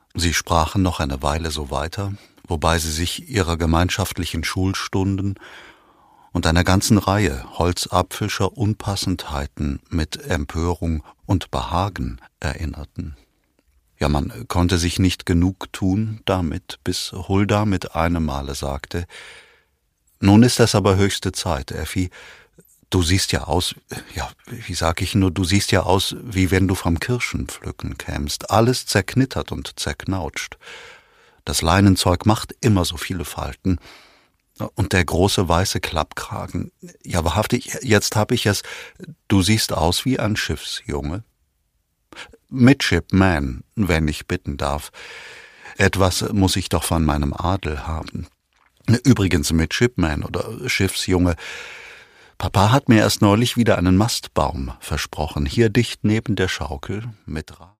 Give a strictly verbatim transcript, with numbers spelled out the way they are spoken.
Sie sprachen noch eine Weile so weiter, wobei sie sich ihrer gemeinschaftlichen Schulstunden und einer ganzen Reihe holzapfelscher Unpassendheiten mit Empörung und Behagen erinnerten. Ja, man konnte sich nicht genug tun damit, bis Hulda mit einem Male sagte: »Nun ist es aber höchste Zeit, Effi. Du siehst ja aus, ja, wie sag ich nur, du siehst ja aus, wie wenn du vom Kirschenpflücken kämst. Alles zerknittert und zerknautscht. Das Leinenzeug macht immer so viele Falten. Und der große weiße Klappkragen. Ja, wahrhaftig, jetzt hab ich es. Du siehst aus wie ein Schiffsjunge. Midshipman, wenn ich bitten darf. Etwas muss ich doch von meinem Adel haben. Übrigens, Midshipman oder Schiffsjunge. Papa hat mir erst neulich wieder einen Mastbaum versprochen, hier dicht neben der Schaukel mit Ra